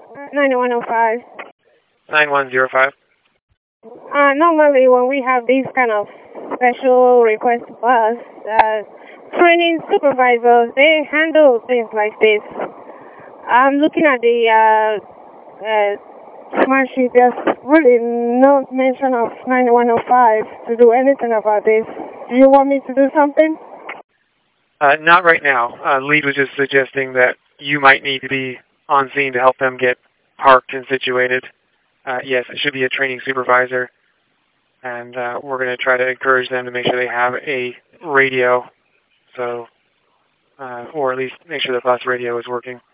9105. 9105. Normally when we have these kind of special request bus, training supervisors, they handle things like this. I'm looking at the smart sheet. There's really no mention of 9105 to do anything about this. Do you want me to do something? Not right now. Lead was just suggesting that you might need to be on scene to help them get parked and situated. Yes, it should be a training supervisor, and we're going to try to encourage them to make sure they have a radio, so or at least make sure the bus radio is working.